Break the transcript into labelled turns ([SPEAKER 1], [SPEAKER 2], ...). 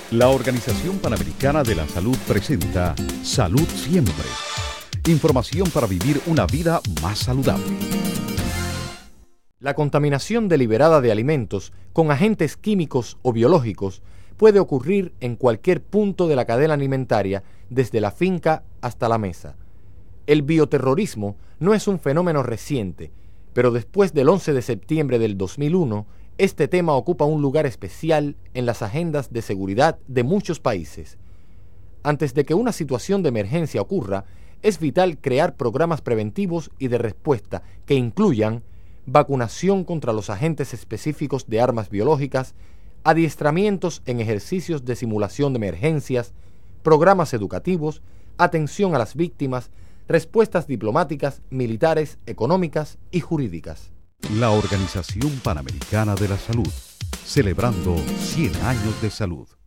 [SPEAKER 1] La Organización Panamericana de la Salud presenta Salud Siempre. Información para vivir una vida más saludable.
[SPEAKER 2] La contaminación deliberada de alimentos con agentes químicos o biológicos puede ocurrir en cualquier punto de la cadena alimentaria, desde la finca hasta la mesa. El bioterrorismo no es un fenómeno reciente, pero después del 11 de septiembre del 2001, este tema ocupa un lugar especial en las agendas de seguridad de muchos países. Antes de que una situación de emergencia ocurra, es vital crear programas preventivos y de respuesta que incluyan vacunación contra los agentes específicos de armas biológicas, adiestramientos en ejercicios de simulación de emergencias, programas educativos, atención a las víctimas, respuestas diplomáticas, militares, económicas y jurídicas.
[SPEAKER 1] La Organización Panamericana de la Salud, celebrando 100 años de salud.